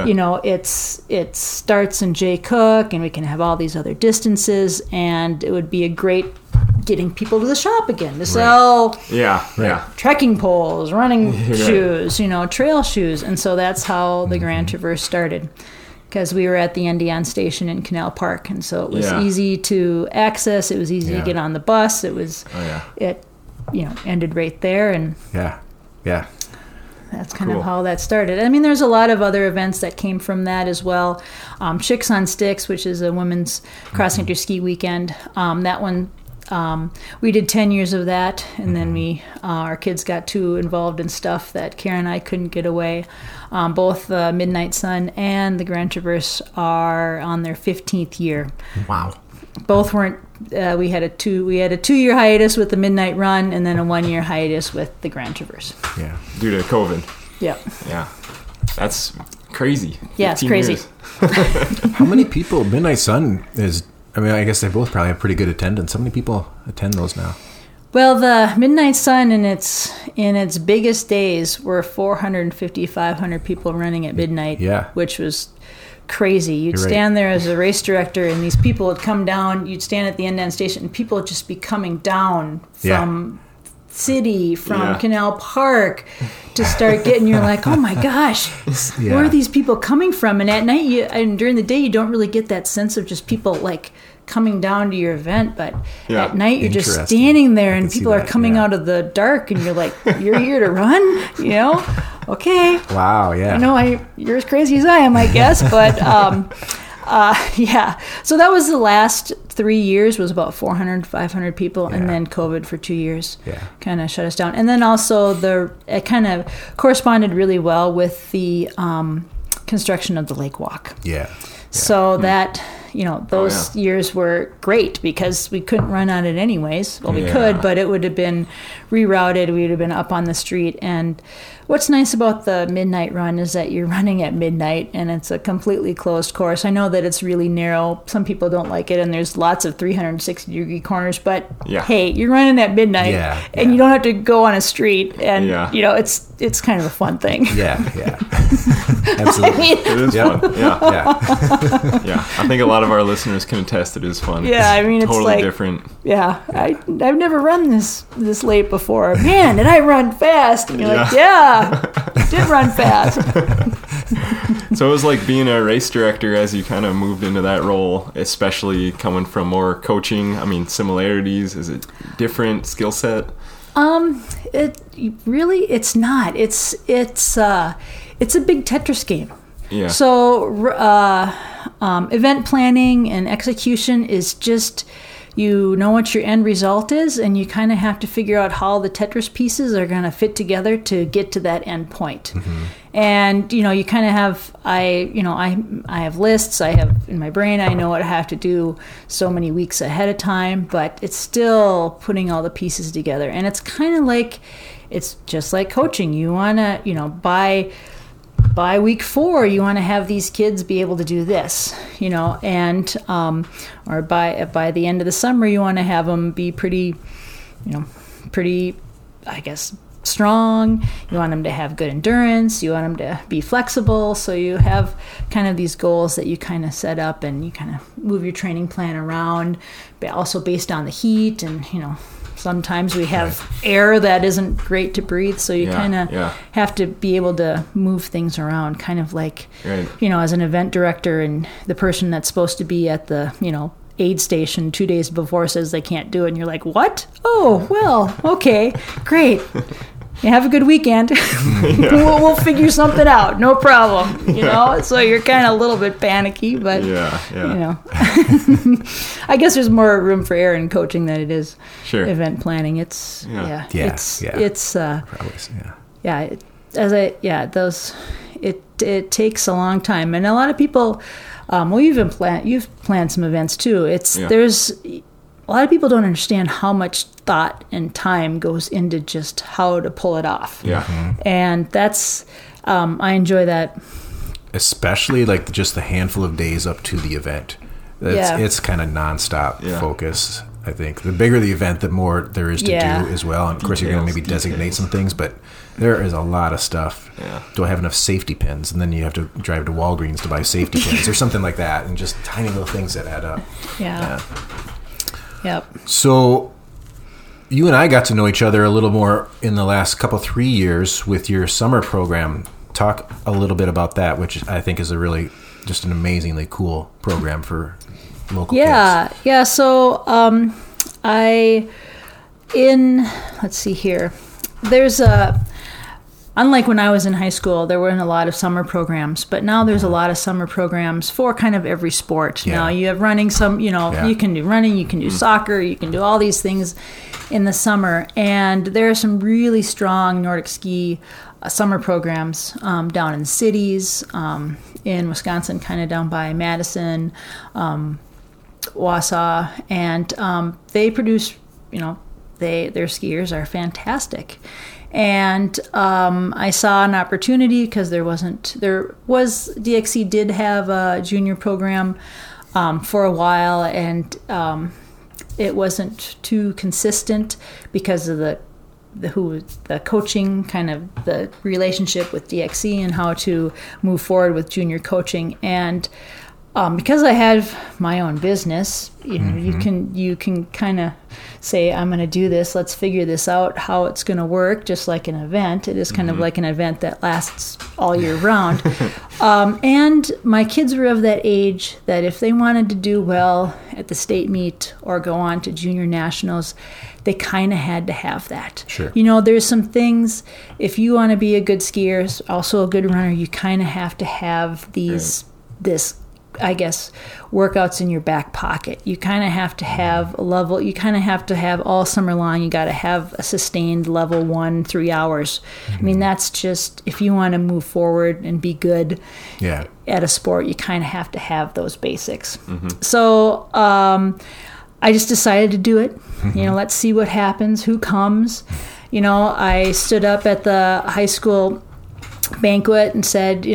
It starts in Jay Cook, and we can have all these other distances, and it would be a great getting people to the shop again to sell trekking poles, running shoes, trail shoes. And so that's how the Grand Traverse started, because we were at the Endion station in Canal Park, and so it was easy to access. It was easy to get on the bus. It was it ended right there, and that's kind of how that started. I mean, there's a lot of other events that came from that as well. Chicks on Sticks, which is a women's cross-country ski weekend. That one, we did 10 years of that, and then our kids got too involved in stuff that Karen and I couldn't get away. Both the Midnight Sun and the Grand Traverse are on their 15th year. Wow. Both weren't. We had a 2-year hiatus with the Midnight Run, and then a 1-year hiatus with the Grand Traverse. Yeah. Due to COVID. Yep. Yeah. That's crazy. Yeah, it's crazy. Years. How many people? Midnight Sun is. I mean, I guess they both probably have pretty good attendance. How many people attend those now? Well, the Midnight Sun in its biggest days were 450, 500 people running at midnight, which was crazy. You'd stand there as a race director, and these people would come down. You'd stand at the Endion station, and people would just be coming down from city, from Canal Park to start getting. You're like, oh my gosh, where are these people coming from? And at night, and during the day, you don't really get that sense of just people like coming down to your event, but at night you're just standing there, and people are coming out of the dark, and you're like, you're here to run, okay. Wow. Yeah. You're as crazy as I am, I guess, but so that was the last 3 years, was about 400, 500 people, and then COVID for 2 years kind of shut us down. And then also it kind of corresponded really well with the construction of the Lake Walk. So that those years were great, because we couldn't run on it anyways. Well, we could, but it would have been rerouted. We would have been up on the street. And what's nice about the Midnight Run is that you're running at midnight, and it's a completely closed course. I know that it's really narrow. Some people don't like it, and there's lots of 360-degree corners. But hey, you're running at midnight, and you don't have to go on a street, and it's kind of a fun thing. Absolutely. It is fun. I think a lot of our listeners can attest it is fun. Yeah, it's it's totally like, different. Yeah, I've never run this late before. Man, did I run fast? And you're like, I did run fast. So it was like being a race director as you kind of moved into that role, especially coming from more coaching. I mean, similarities. Is it different skill set? It's not. It's a big Tetris game. Yeah. So event planning and execution is just you know what your end result is, and you kind of have to figure out how the Tetris pieces are going to fit together to get to that end point. And you kind of have I have lists. I have in my brain. I know what I have to do so many weeks ahead of time, but it's still putting all the pieces together. And it's kind of like, it's just like coaching. You want to by week 4, you want to have these kids be able to do this, and or by the end of the summer, you want to have them be pretty, I guess, strong. You want them to have good endurance. You want them to be flexible. So you have kind of these goals that you kind of set up, and you kind of move your training plan around, but also based on the heat. And sometimes we have air that isn't great to breathe, so you kind of have to be able to move things around, kind of like as an event director, and the person that's supposed to be at the aid station 2 days before says they can't do it, and you're like, what? Oh, well, okay, great. You have a good weekend. We'll figure something out. No problem. So you're kind of a little bit panicky, but I guess there's more room for error in coaching than it is event planning. It's it takes a long time, and a lot of people. You've planned some events too. There's a lot of people don't understand how much thought and time goes into just how to pull it off. And that's I enjoy that, especially like just the handful of days up to the event. It's kind of nonstop focus. I think the bigger the event, the more there is to do as well. And of course, you're going to maybe designate some things, but there is a lot of stuff. Do I have enough safety pins? And then you have to drive to Walgreens to buy safety pins or something like that, and just tiny little things that add up. Yep. So you and I got to know each other a little more in the last 3 years with your summer program. Talk a little bit about that, which I think is just an amazingly cool program for local kids. Yeah. So let's see here. There's unlike when I was in high school, there weren't a lot of summer programs, but now there's a lot of summer programs for kind of every sport. Now you have running, you can do running, you can do soccer, you can do all these things in the summer. And there are some really strong Nordic ski summer programs down in cities, in Wisconsin, kind of down by Madison, Wausau, and they produce, their skiers are fantastic. And I saw an opportunity because DXC did have a junior program for a while, and it wasn't too consistent because of the coaching, kind of the relationship with DXC and how to move forward with junior coaching. And because I have my own business, you can kind of say, I'm going to do this. Let's figure this out, how it's going to work, just like an event. It is kind of like an event that lasts all year round. And my kids were of that age that if they wanted to do well at the state meet or go on to junior nationals, they kind of had to have that. Sure. There's some things, if you want to be a good skier, also a good runner, you kind of have to have this, I guess, workouts in your back pocket. You kind of have to have a level, you kind of have to have all summer long, you got to have a sustained level 1, 3 hours. I mean, that's just, if you want to move forward and be good at a sport, you kind of have to have those basics. So I just decided to do it. Let's see what happens, who comes. I stood up at the high school banquet and said,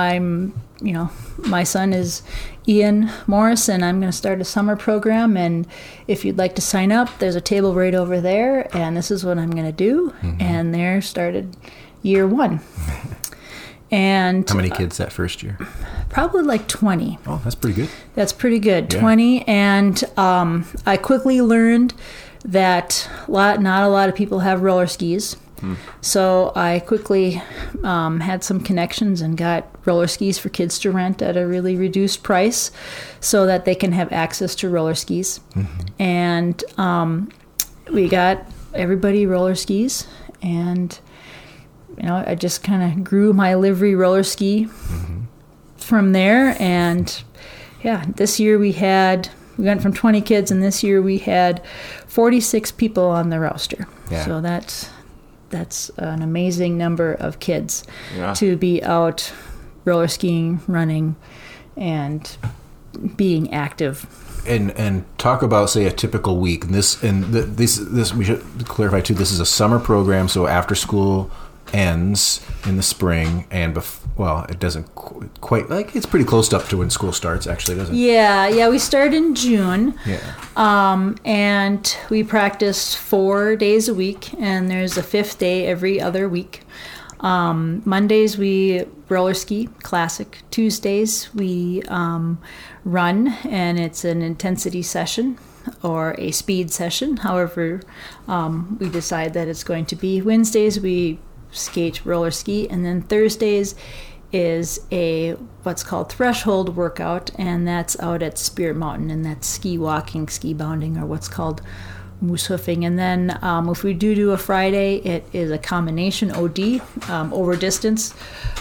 my son is Ian Morris, and I'm going to start a summer program, and if you'd like to sign up, there's a table right over there, and this is what I'm going to do. And there started year 1. And how many kids that first year? Probably like 20. Oh, that's pretty good. That's pretty good, 20. And I quickly learned that not a lot of people have roller skis. So I quickly had some connections and got roller skis for kids to rent at a really reduced price so that they can have access to roller skis. And we got everybody roller skis, and I just kind of grew my livery roller ski from there. And this year we had We went from 20 kids, and this year we had 46 people on the roster. Yeah. So that's an amazing number of kids Yeah. to be out roller skiing, running, and being active. And talk about, say, a typical week. And this we should clarify too. This is a summer program, so after school ends in the spring, and it doesn't quite, like, it's pretty close up to when school starts. Actually, doesn't it? Yeah. We start in June. Yeah. And we practice 4 days a week, and there's a 5th day every other week. Mondays we roller ski, classic. Tuesdays we run, and it's an intensity session or a speed session, however we decide that it's going to be. Wednesdays we skate, roller ski, and then Thursdays is a what's called threshold workout, and that's out at Spirit Mountain, and that's ski walking, ski bounding, or what's called moose hoofing. And then if we do a Friday, it is a combination OD, over distance,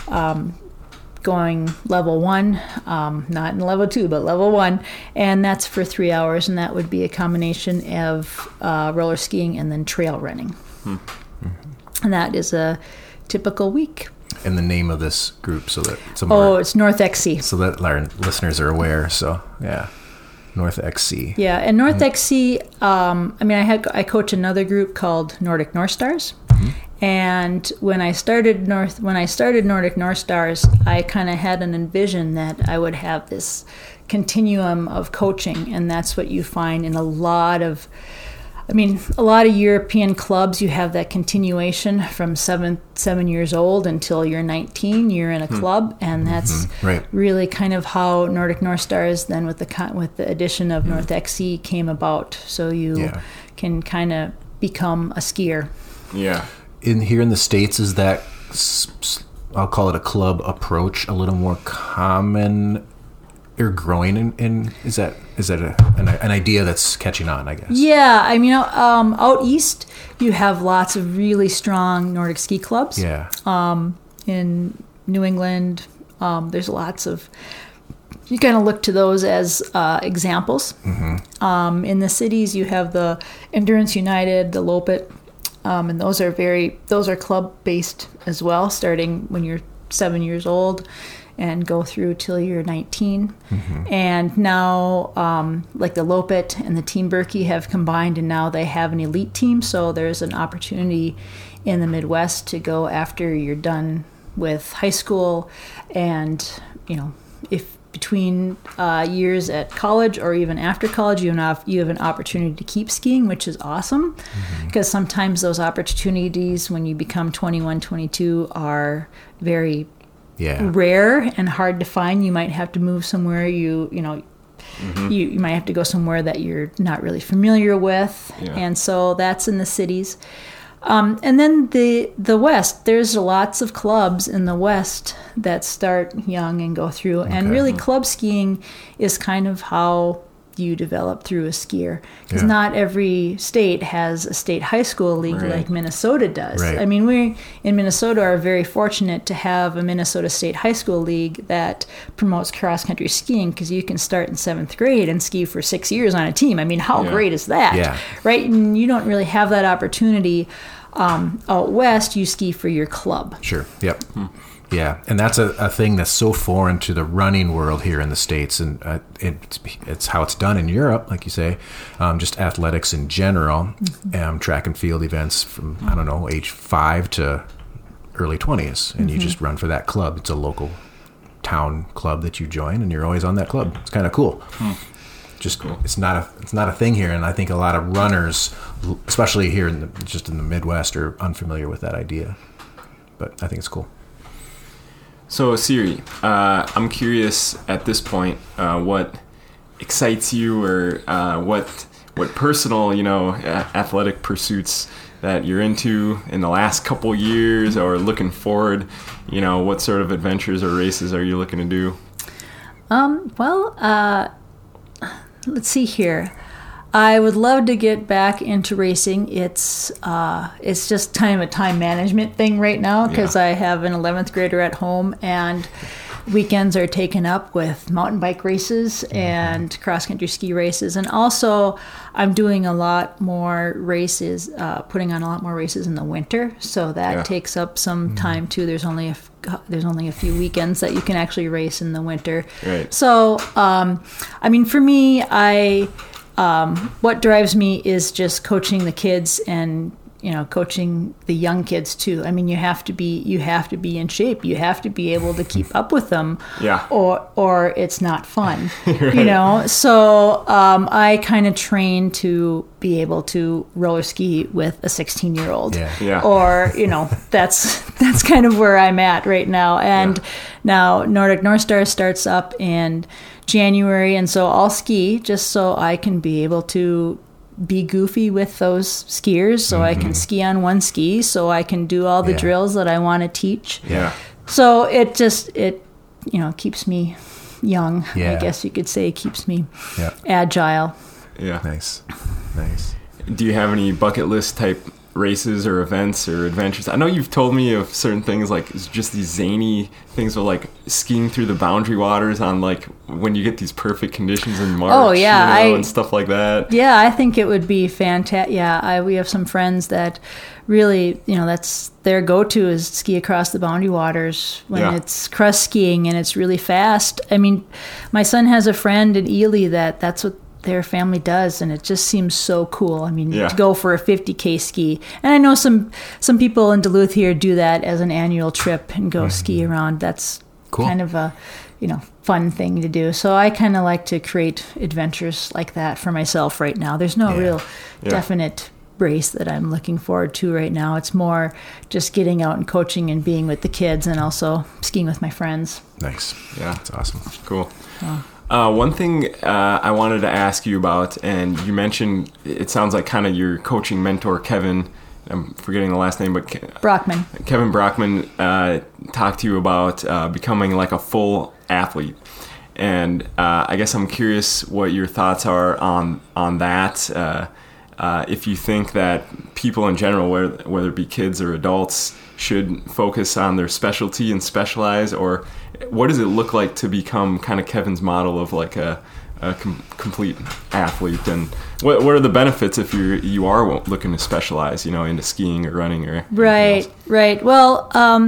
going level 1, not in level 2, but level 1, and that's for 3 hours, and that would be a combination of roller skiing and then trail running. And that is a typical week. And the name of this group, so that It's North XC. so that our listeners are aware. So yeah, North XC. Yeah, and North XC. I coach another group called Nordic North Stars, and when I started Nordic North Stars, I kind of had an envision that I would have this continuum of coaching, and that's what you find in a lot of European clubs. You have that continuation from 7 years old until you're 19. You're in a club, and that's Right. really kind of how Nordic North Stars, then with the addition of North XC, came about. So you can kind of become a skier. Yeah. Here in the States, is that, I'll call it a club approach, a little more common or growing in is that an idea that's catching on, I guess? Yeah, out east you have lots of really strong Nordic ski clubs. Yeah. In New England, there's lots of. You kind of look to those as examples. In the cities, you have the Endurance United, the Lopet, and those are club based as well, starting when you're 7 years old and go through till you're 19. And now, like the Lopet and the Team Berkey have combined, and now they have an elite team. So there's an opportunity in the Midwest to go after you're done with high school, and if between years at college or even after college, you have an opportunity to keep skiing, which is awesome, because sometimes those opportunities when you become 21, 22 are very rare and hard to find. You might have to move somewhere. You might have to go somewhere that you're not really familiar with, and so that's in the cities. And then the West, there's lots of clubs in the West that start young and go through, and really club skiing is kind of how you develop through a skier, because not every state has a state high school league like Minnesota does. Right. We in Minnesota are very fortunate to have a Minnesota State High School League that promotes cross-country skiing, because you can start in 7th grade and ski for 6 years on a team. How great is that? Yeah. Right? And you don't really have that opportunity out West. You ski for your club. Sure. Yep. Yeah, and that's a thing that's so foreign to the running world here in the States, and it's how it's done in Europe, like you say, just athletics in general, track and field events from, age 5 to early 20s, and you just run for that club. It's a local town club that you join, and you're always on that club. It's kind of cool. It's not a thing here, and I think a lot of runners, especially here in the Midwest, are unfamiliar with that idea, but I think it's cool. So, Siri, I'm curious at this point, what excites you, or what personal, athletic pursuits that you're into in the last couple years, or looking forward. What sort of adventures or races are you looking to do? Let's see here. I would love to get back into racing. It's just kind of a time management thing right now, because I have an 11th grader at home, and weekends are taken up with mountain bike races and cross-country ski races. And also, I'm doing a lot more races, putting on a lot more races in the winter. So that takes up some time, too. There's only a few weekends that you can actually race in the winter. Right. So, I mean, for me, what drives me is just coaching the kids and, coaching the young kids too. I mean, you have to be in shape. You have to be able to keep up with them, or it's not fun, Right. So I kind of train to be able to roller ski with a 16-year-old, or that's kind of where I'm at right now. And now Nordic North Star starts up in January, and so I'll ski just so I can be able to be goofy with those skiers, so I can ski on one ski, so I can do all the drills that I want to teach. Yeah. So it keeps me young. Yeah. I guess you could say, keeps me agile. Yeah. Nice. Do you have any bucket list type races or events or adventures? I know you've told me of certain things, like just these zany things of like skiing through the Boundary Waters on like when you get these perfect conditions in March, and stuff like that. Yeah, I think it would be fantastic. Yeah, we have some friends that really, that's their go-to is ski across the Boundary Waters when it's crust skiing and it's really fast. I mean, my son has a friend in Ely that's what their family does, and it just seems so cool. I mean, to go for a 50K ski. And I know some people in Duluth here do that as an annual trip and go ski around. That's cool. Kind of a, fun thing to do. So I kind of like to create adventures like that for myself right now. There's no real definite race that I'm looking forward to right now. It's more just getting out and coaching and being with the kids and also skiing with my friends. Nice. Yeah. That's awesome. Cool. One thing I wanted to ask you about, and you mentioned, it sounds like kind of your coaching mentor, Kevin, I'm forgetting the last name, but Brockman. Kevin Brockman talked to you about becoming like a full athlete. And I guess I'm curious what your thoughts are on that. If you think that people in general, whether it be kids or adults, should focus on their specialty and specialize, or what does it look like to become kind of Kevin's model of like a complete athlete, and what are the benefits if you are looking to specialize, into skiing or running or right else? Well,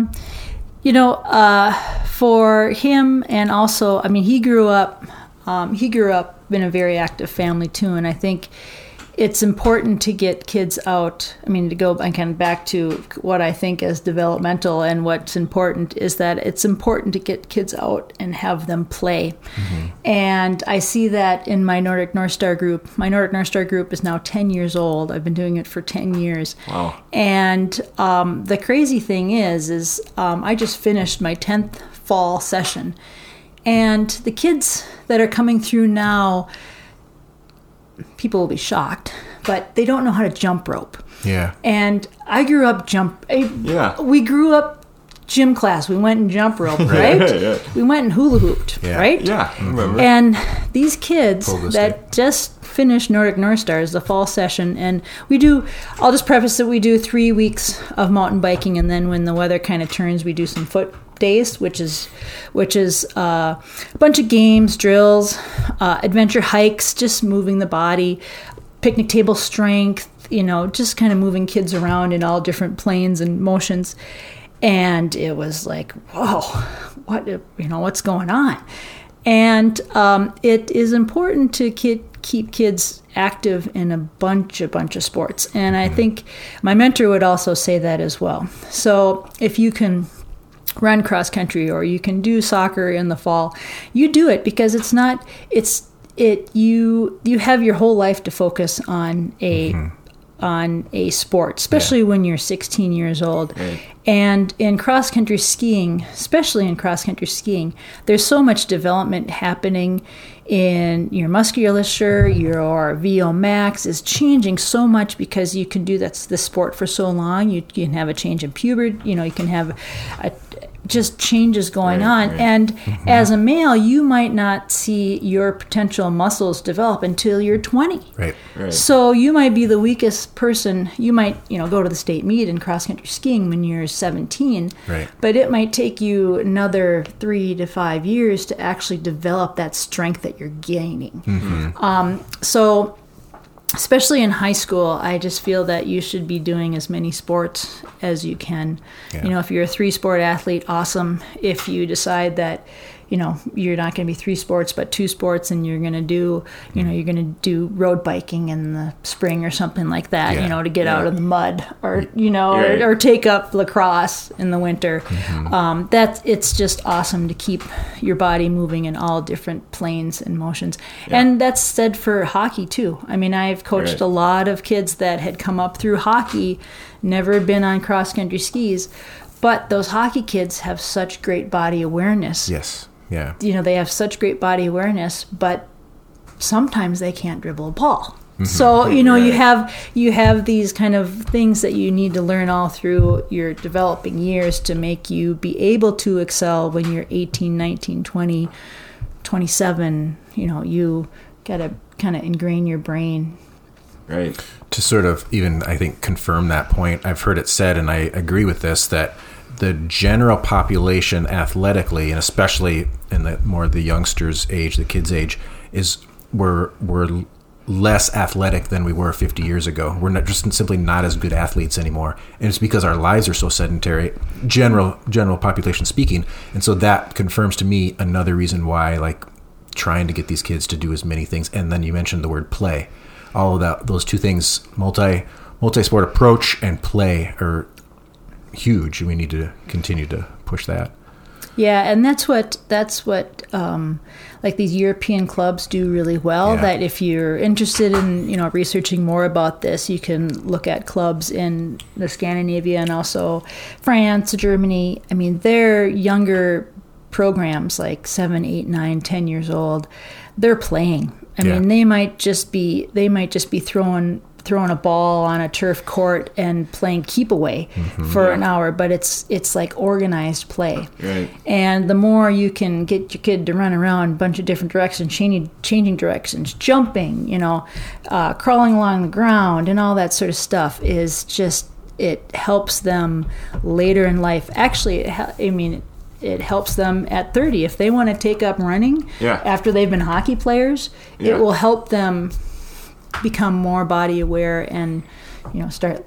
for him, and also, I mean, he grew up in a very active family too, and I think it's important to get kids out. I mean, to go and kind of back to what I think is developmental, and what's important is that it's important to get kids out and have them play. And I see that in my Nordic North Star group. My Nordic North Star group is now 10 years old. I've been doing it for 10 years. Wow. And the crazy thing is I just finished my 10th fall session. And the kids that are coming through now, people will be shocked, but they don't know how to jump rope. Yeah. And I grew up we grew up gym class. We went and jump rope, right? We went and hula hooped, right? Yeah, I remember. And these kids that just finished Nordic North Stars, the fall session, and I'll just preface that we do 3 weeks of mountain biking, and then when the weather kind of turns, we do some foot days, which is a bunch of games, drills, adventure hikes, just moving the body, picnic table strength, just kind of moving kids around in all different planes and motions. And it was like, whoa, what's going on? And it is important to keep kids active in a bunch of sports. And I think my mentor would also say that as well. So if you can run cross country, or you can do soccer in the fall, you do it, because you have your whole life to focus on a sport, especially when you're 16 years old. Right. And in cross country skiing, especially in cross country skiing, there's so much development happening in your musculature. Your VO max is changing so much because you can do the sport for so long. You can have a change in puberty. You can have just changes going Right, on. right. And as a male, you might not see your potential muscles develop until you're 20. Right. Right. So you might be the weakest person. You might, go to the state meet in cross-country skiing when you're 17. Right. But it might take you another 3 to 5 years to actually develop that strength that you're gaining. So especially in high school, I just feel that you should be doing as many sports as you can. Yeah. If you're a 3-sport athlete, awesome. If you decide that, you're not going to be 3 sports but 2 sports, and you're going to do, you're going to do road biking in the spring or something like that, Yeah. to get out of the mud, or Right. or take up lacrosse in the winter. It's just awesome to keep your body moving in all different planes and motions. And that's said for hockey too. I mean, I've coached Right. a lot of kids that had come up through hockey, never been on cross-country skis, but those hockey kids have such great body awareness. Yes. Yeah. They have such great body awareness, but sometimes they can't dribble a ball. So, you have these kind of things that you need to learn all through your developing years to make you be able to excel when you're 18, 19, 20, 27. You got to kind of ingrain your brain. Right. To sort of even, I think, confirm that point, I've heard it said, and I agree with this, that the general population athletically, and especially in the youngsters' age, the kids' age, we're less athletic than we were 50 years ago. We're simply not as good athletes anymore, and it's because our lives are so sedentary, general population speaking. And so that confirms to me another reason why, like, trying to get these kids to do as many things. And then you mentioned the word play. All of that, those two things, multi-sport approach and play, are huge. We need to continue to push that. Yeah, and that's what like these European clubs do really well. Yeah. That if you're interested in researching more about this, you can look at clubs in the Scandinavia and also France, Germany. I mean, they're younger programs, like 7, 8, 9, 10 years old. They're playing. I mean, they might just be throwing a ball on a turf court and playing keep away for an hour, but it's like organized play. Right. And the more you can get your kid to run around a bunch of different directions, changing directions, jumping, crawling along the ground and all that sort of stuff, is just, it helps them later in life. Actually, it helps them at 30 if they want to take up running after they've been hockey players. It will help them become more body aware and start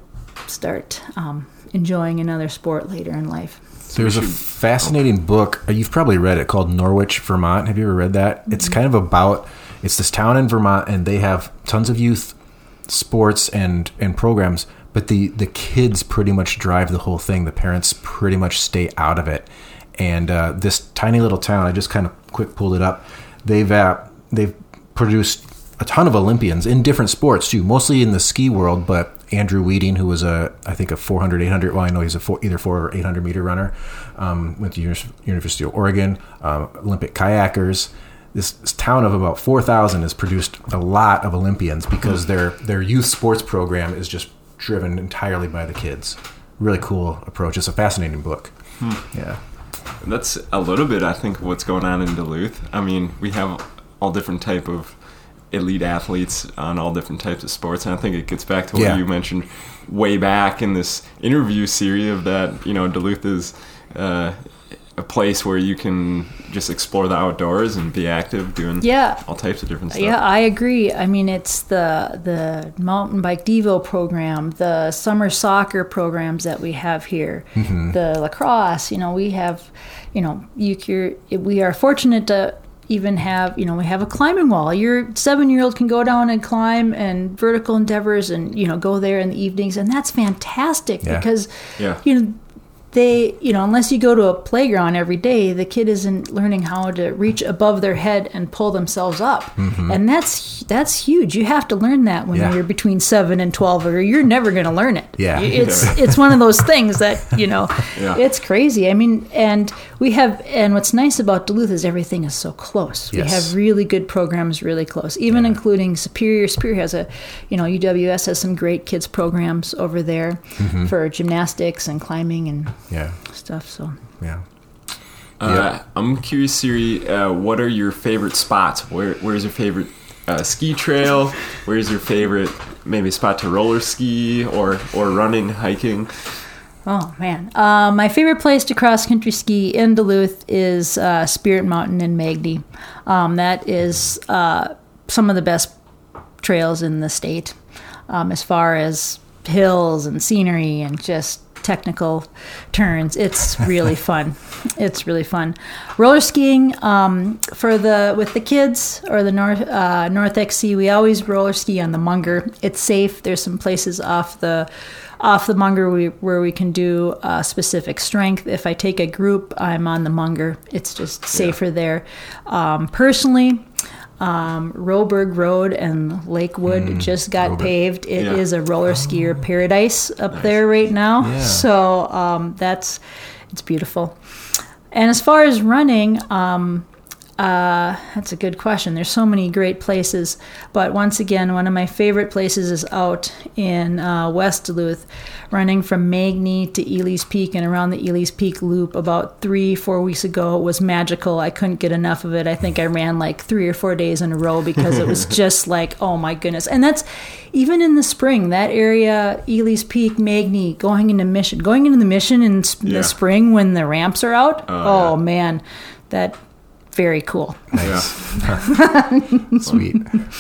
enjoying another sport later in life. There's a fascinating book, you've probably read it, called Norwich, Vermont. Have you ever read that? It's kind of about, it's this town in Vermont, and they have tons of youth sports and programs, but the kids pretty much drive the whole thing. The parents pretty much stay out of it. And this tiny little town, I just kind of quick pulled it up, they've produced a ton of Olympians in different sports too, mostly in the ski world. But Andrew Weeding, who was I think a 400, 800, well, I know he's either 400 or 800 meter runner, went to University of Oregon, Olympic kayakers. This town of about 4,000 has produced a lot of Olympians because their youth sports program is just driven entirely by the kids. Really cool approach. It's a fascinating book. Yeah. That's a little bit, I think, what's going on in Duluth. I mean, we have all different type of elite athletes on all different types of sports, and I think it gets back to what you mentioned way back in this interview series of that, Duluth is a place where you can just explore the outdoors and be active, doing all types of different stuff. Yeah, I agree. I mean, it's the mountain bike Devo program, the summer soccer programs that we have here, the lacrosse. We have, we are fortunate to even have, we have a climbing wall. Your 7-year-old can go down and climb, and vertical endeavors, and go there in the evenings, and that's fantastic because they, unless you go to a playground every day, the kid isn't learning how to reach above their head and pull themselves up. And that's huge. You have to learn that when you're between 7 and 12, or you're never going to learn it. It's one of those things that, it's crazy. I mean, and what's nice about Duluth is everything is so close. We have really good programs really close, even including Superior. Superior has UWS has some great kids programs over there for gymnastics and climbing and stuff. So I'm curious, Siri, what are your favorite spots? Where's your favorite ski trail? Where's your favorite maybe spot to roller ski or running, hiking? Oh, man. My favorite place to cross-country ski in Duluth is Spirit Mountain in Magny. That is some of the best trails in the state as far as hills and scenery and just technical turns. It's really fun. It's really fun. Roller skiing with the kids or the North XC, we always roller ski on the Munger. It's safe. There's some places off the Munger where we can do specific strength. If I take a group, I'm on the Munger. It's just safer there. Personally, Roeberg Road and Lakewood just got paved. It is a roller skier paradise up there right now. Yeah. So it's beautiful. And as far as running, that's a good question. There's so many great places, but once again, one of my favorite places is out in West Duluth, running from Magny to Ely's Peak and around the Ely's Peak loop about 3-4 weeks ago. It was magical. I couldn't get enough of it. I think I ran like 3 or 4 days in a row because it was just like, oh my goodness. And that's even in the spring, that area, Ely's Peak, Magny, going into the Mission in the spring when the ramps are out. Man, that very cool. Nice. Sweet.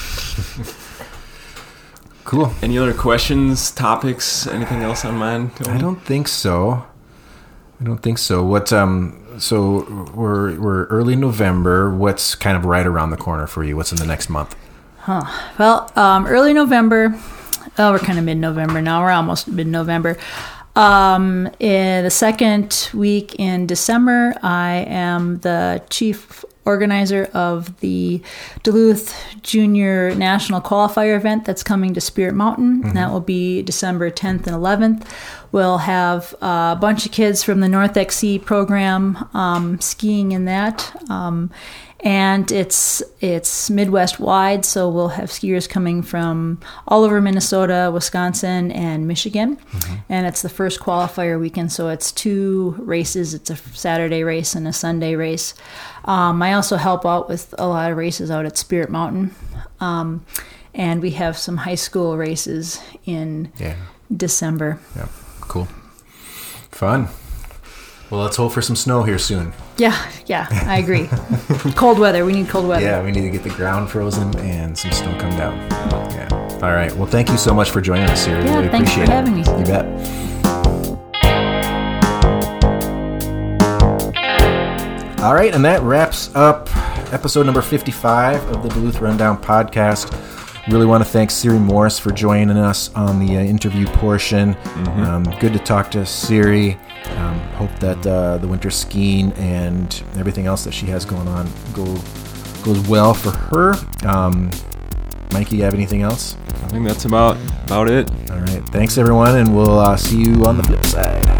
Cool. Any other questions, topics, anything else on mind, Tony? I don't think so. What so we're early November. What's kind of right around the corner for you? What's in the next month? Well, early November. Oh, we're kind of mid-November now. We're almost mid-November. In the second week in December, I am the chief organizer of the Duluth Junior National Qualifier event that's coming to Spirit Mountain. Mm-hmm. That will be December 10th and 11th. We'll have a bunch of kids from the North XC program skiing in that. And it's Midwest wide, so we'll have skiers coming from all over Minnesota, Wisconsin, and Michigan. Mm-hmm. And it's the first qualifier weekend, so it's 2 races. It's a Saturday race and a Sunday race. I also help out with a lot of races out at Spirit Mountain. And we have some high school races in December. Yeah, cool. Fun. Well, let's hope for some snow here soon. Yeah, I agree. Cold weather. We need cold weather. Yeah, we need to get the ground frozen and some snow come down. Yeah. All right. Well, thank you so much for joining us here. Yeah, really thanks appreciate for having me. You bet. All right, and that wraps up episode number 55 of the Duluth Rundown podcast. Really want to thank Siri Morse for joining us on the interview portion. Mm-hmm. Good to talk to Siri. Hope that the winter skiing and everything else that she has going on goes well for her. Mikey, you have anything else? I think that's about it. All right. Thanks, everyone, and we'll see you on the flip side.